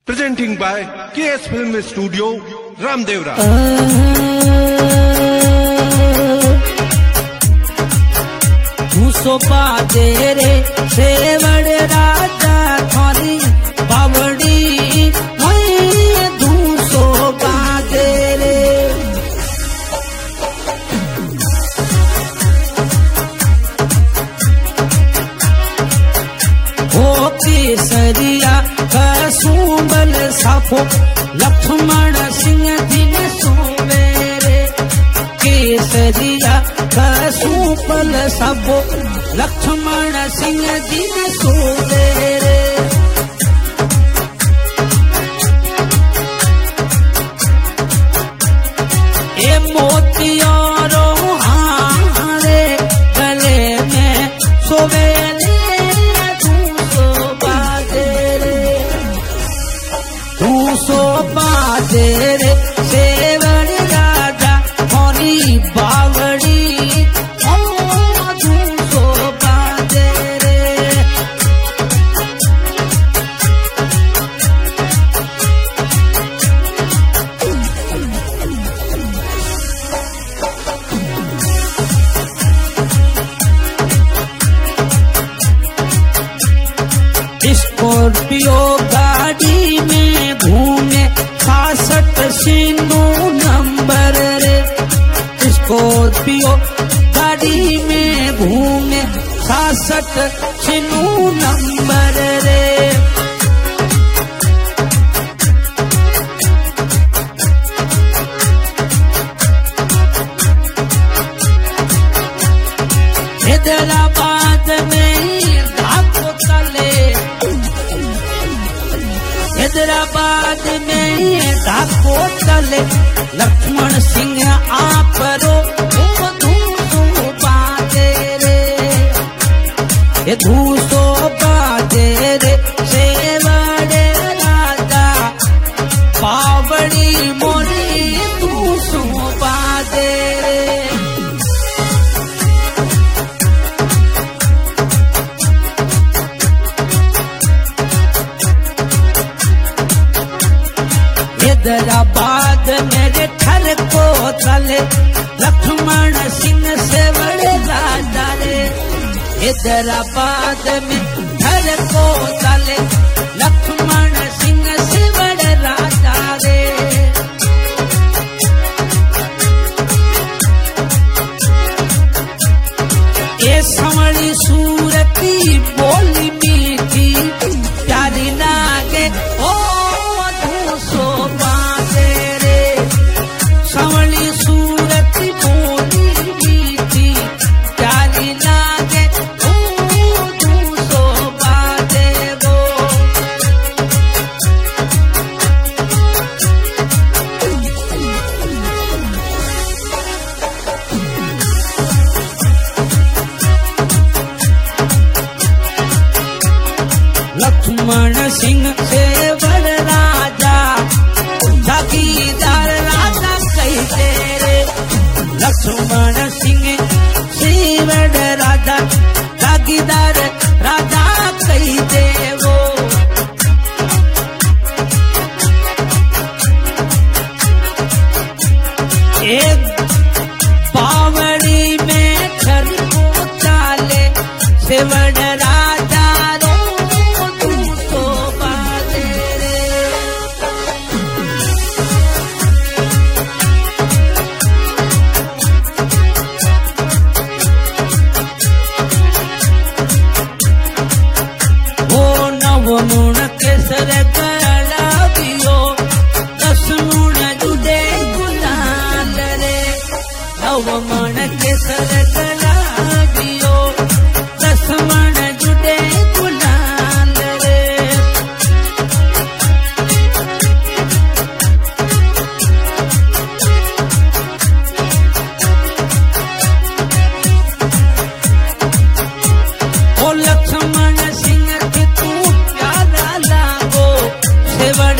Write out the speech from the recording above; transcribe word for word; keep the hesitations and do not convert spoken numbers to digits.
Presenting by K S Film Studio, Ramdevra. दूसो बाजे रे सेवड़ राजा थारी बावड़ी मैं दूसो बाजे रे ओ केसरिया कसुंबल साफो लक्ष्मण सिंह दिन सुवेरे केसरिया कसुंबल साफो लक्ष्मण सिंह दिन सुवेरे ए मोतियारो हारे गले में सोवेरे दूसो बाजे रे दूसो बाजे रे सेवड़ राजा होरी बावड़ी स्कॉर्पियो गाड़ी में घूमे खासट सिंधु नंबर रे स्कॉर्पियो गाड़ी में घूमे खासट सिंधु नंबर रे हैदराबाद में धाको तले हैदराबाद में धाको तले लक्ष्मण सिंह आपरो धूसो बाजे रे ये धूसो बाजे रे सेवड़ राजा बावड़ी मोरी धूसो बाजे रे हैदराबाद मेरे ठर को तले लक्ष्मण सिंह सेवड़ राजा रे हैदराबाद में ठर को तले लक्ष्मण सिंह सेवड़ राजा रे ये संवड़ी सूरती बोली मीठी प्यारी लागे ओ संवली सूरती बोली मीठी प्यारी लागे दूसो बाजे वो लक्ष्मण सिंह सेवड़ राजा जागीदार राजा कहते रे लक्ष्मण सिंह सेवड़ राजा जागीदार राजा कहते वो एक बावड़ी में घर को चाले सेवड़ राजा रो दूसो बाजे रे मुण केसर गला दियो दस मुण जुडे गुलाल रे नव मण केसर गला दियो दस मण जुडे गुलाल रे ओ लक्ष्मण सिंह के तू प्यारा लागो सेवड़